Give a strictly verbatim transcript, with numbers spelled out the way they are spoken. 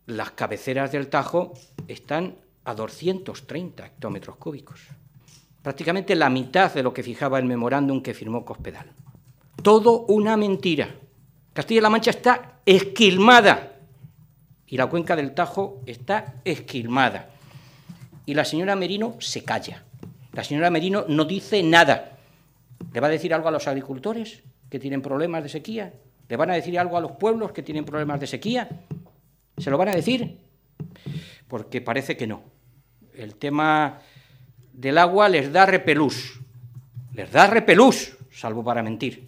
las cabeceras del Tajo están a doscientos treinta hectómetros cúbicos, prácticamente la mitad de lo que fijaba el memorándum que firmó Cospedal. Todo una mentira. Castilla-La Mancha está esquilmada y la cuenca del Tajo está esquilmada. Y la señora Merino se calla. La señora Merino no dice nada. ¿Le va a decir algo a los agricultores que tienen problemas de sequía? ¿Le van a decir algo a los pueblos que tienen problemas de sequía? ¿Se lo van a decir? Porque parece que no. El tema del agua les da repelús. Les da repelús, salvo para mentir.